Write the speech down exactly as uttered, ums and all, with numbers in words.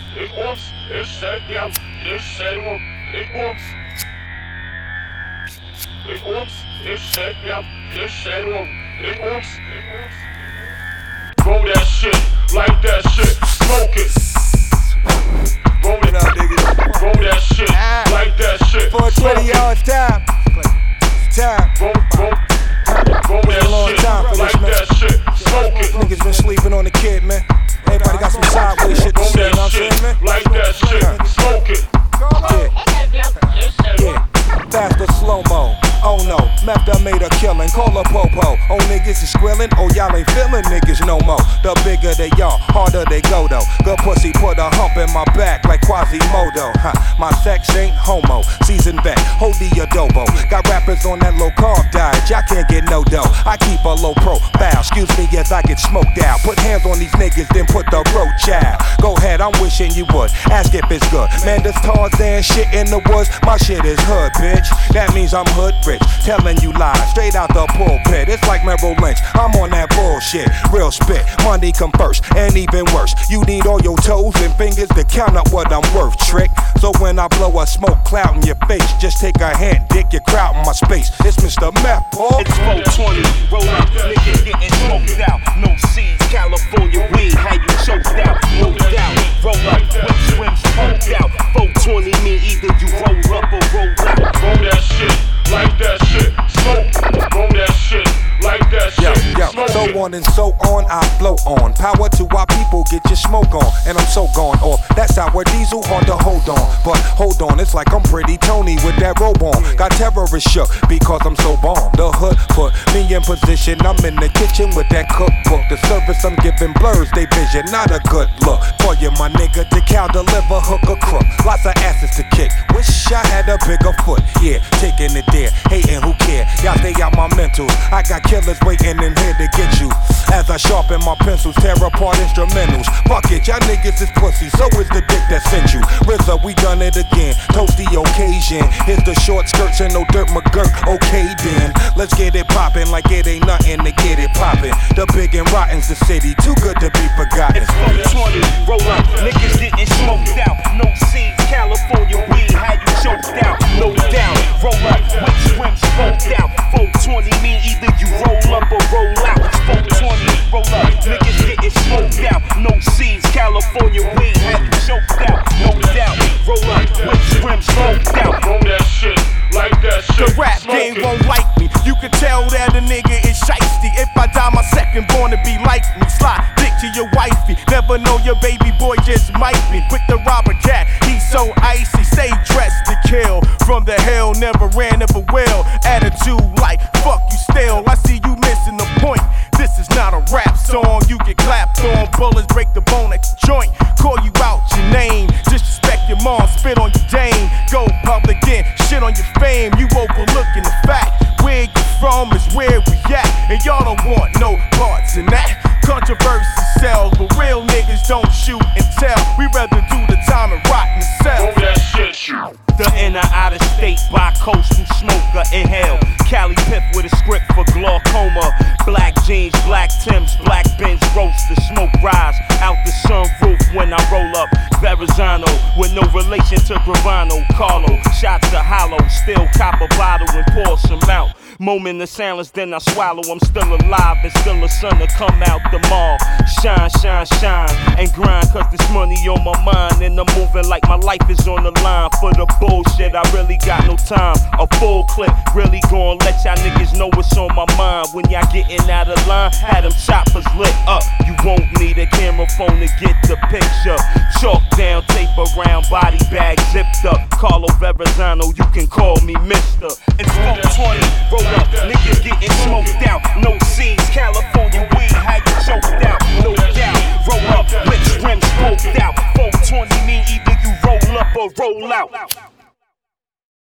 ik ons, ik zeg ja, ik zeg op, ik ons. Ik ons, ik zeg ja, ik zeg op, ik ons. Roll that shit, like that shit, smoke it. Roll it out, niggas. Roll that shit, like that shit, four twenty hours time. Time. Roll, roll, roll that shit, like that shit, smoke it. Niggas been sleeping on the kid, man. Everybody got some sideways shit to Roll say, you know what I'm that saying, man? shit, like that shit, smoke it. Yeah. Yeah. Fast or slow-mo. Oh no, meth done made a killing, call a popo. Oh niggas is squilling, oh y'all ain't feeling niggas no more. The bigger they are, harder they go though. Good pussy put a hump in my back like Quasimodo. Huh, my sex ain't homo, seasoned vet, hold the adobo. Got rappers on that low carb diet, y'all can't get no dough. I keep a low profile, excuse me as I get smoked out. Put hands on these niggas, then put the roach out. Go ahead, I'm wishing you would, ask if it's good. Man, this Tarzan shit in the woods, my shit is hood, bitch. That means I'm hood rich, telling you lies, straight out the pulpit. It's like Merrill Lynch, I'm on that bullshit. Real spit, money come first, and even worse, you need all your toes and fingers to count up what I'm worth, trick. So when I blow a smoke cloud in your face, just take a hand, dick your crowd in my space. It's Mister Meth, Paul. It's four twenty, roll up, niggas getting smoked out. No seeds, California weed, how you choked out, no doubt. Roll up, whip swims, smoked out. four twenty mean either you roll up or roll out. Roll that shit, like that shit, smoke. Roll that shit, like that shit, Yo, yo, smoke. so on and so on, I blow on. Power to our people, get your smoke on. And I'm so gone off. That's our diesel, hard to hold on. But hold on, it's like I'm Pretty Tony with that robe on. Got terrorists shook because I'm so bomb. The hood put me in position. I'm in the kitchen with that cookbook. The service I'm giving blurs they vision, not a good look. For you, my nigga, to cow deliver, hook or crook. Lots of asses to kick. Wish I had a bigger foot. Yeah, taking it there, hating who care. Y'all stay out my mentals. I got killers waiting in here to get you. As I sharpen my pencils, tear apart instrumentals. Fuck it, y'all niggas is pussy, so is the dick that sent you. R Z A, we done it again, toast the occasion. Here's the short skirts and no dirt McGurk, okay then. Let's get it poppin' like it ain't nothing to get it poppin'. The big and rotten's the city, too good to be forgotten. It's four twenty, roll up, niggas getting smoked out. No seeds, California weed, how you choked out, no doubt. Roll up, whip swim, smoked out. four twenty mean either you roll up or roll out. It's four twenty, roll up, niggas getting smoked out. No seeds, California weed, how you choked out, no doubt. Roll up, whip swim, smoked out. Roll that shit, like that shit. The rap smoke game it. won't like me. You can tell that a nigga is shiesty. If I die, my second born to be like me. Slide dick to your wifey. Never know your baby boy just might be. Quick to rob a cat, he's so icy. Stay dressed to kill. From the hell, never ran, never will. Attitude like fuck you still. I see you missing the point. This is not a rap song. You get clapped on, bullets break the bone at the joint. Call you out your name, disrespect your mom, spit on your dame. Go public and shit on your fame. You overlooking the fact where you from is where we at, and y'all don't want no parts in that. Controversy sells, but real niggas don't shoot and tell. We rather do the time and rot in the cell. Roll that shit, shoot. The inner out of state bi-coastal smoker inhale. Cali Piff with a script for glaucoma. Black jeans, black Timbs, black Benz roast. The smoke rise out the sunroof when I roll up. Verrazano with no relation to Gravano. Carlo, shots to hollow. Still cop a bottle and pour some out. Moment of silence, then I swallow. I'm still alive and still a son to come out the mall. Shine, shine, shine, and grind, cause this money on my mind. And I'm moving like my life is on the line. For the bullshit, I really got no time. A full clip, really gon' let y'all niggas know what's on my mind. When y'all getting out of line, had them choppers lit up. You won't need a camera phone to get the picture. Chalk down, tape around, body bag zipped up. Carlo Verrazano, you can call me mister. It's four twenty, roll up, niggas getting smoked out. No seeds, California